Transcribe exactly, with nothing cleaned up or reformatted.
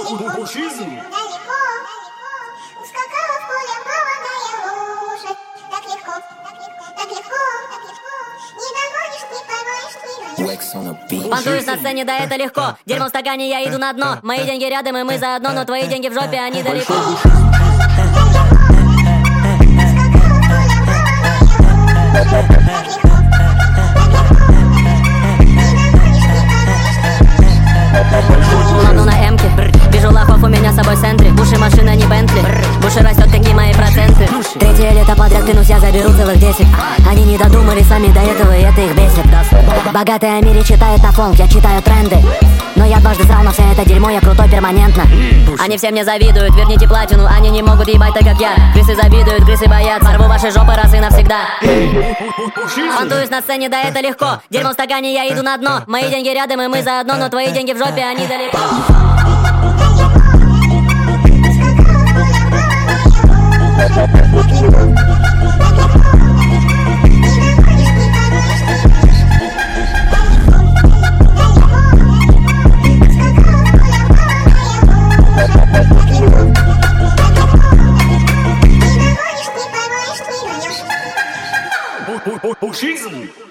Пушизм. Далеко, ускакала в поле молодая лошадь. Так легко, так легко, так легко. Не догонишь, не поймаешь, не вернешь. Понтуюсь на сцене, да это легко. Дерьмо в стакане, я иду на дно. Мои деньги рядом, и мы заодно, но твои деньги в жопе, они далеко. Ловну на эмке, вижу лохов у меня с собой в центре. Буши машина не Бентли, Буши растет, какие мои проценты. Третье лето подряд, клянусь, я заберу целых десять. Они не додумали сами до этого, и это их бесит. Богатый о мире читает на фонг, я читаю тренды. Но я дважды срал на все это дерьмо, я крутой перманентно. Они все мне завидуют, верните платину, они не могут ебать так, как я. Крысы завидуют, крысы боятся, рву ваши жопы раз и навсегда. Понтуюсь на сцене, да это легко. Дерьмо в стакане, я иду на дно. Мои деньги рядом, и мы заодно, но твои деньги в жопе, они далеко. Пушизм.